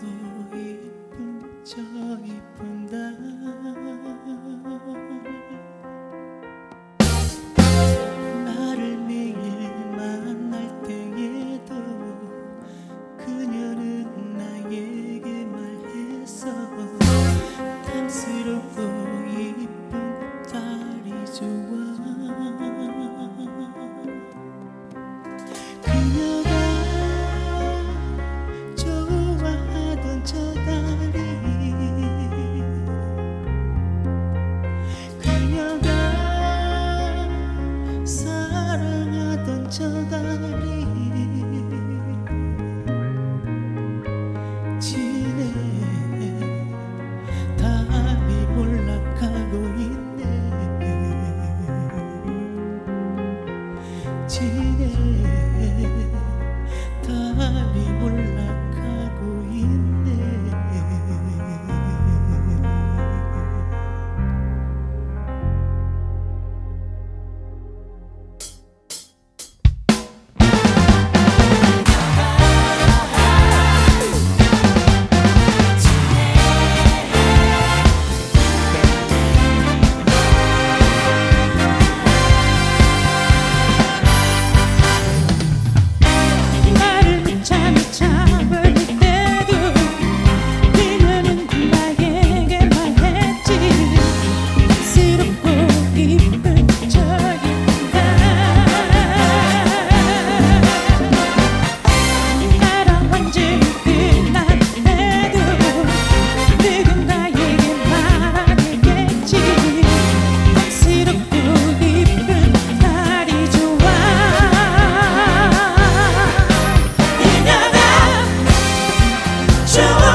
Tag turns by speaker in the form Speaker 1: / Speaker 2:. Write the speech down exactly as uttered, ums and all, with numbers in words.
Speaker 1: 이쁜 저 이쁜 달 나를 매일 만날 때에도 그녀는 나에게 말했어. 탐스럽고 이쁜 달이 좋아. 그녀가 좋아하던 저 달이 그녀가 사랑하던 저 달이 지네. 달이 올라가고 있네. 지네. 달이 올라가고 있네.
Speaker 2: 나를 미쳐 미쳐 버릴 때도 그녀는 나에게 말했지. 탐스럽고 이쁜 저 이쁜 달 나랑 완전히 끝났대도 누군가에게 말하겠지. 탐스럽고 이쁜 달이 좋아. 그녀가 좋아.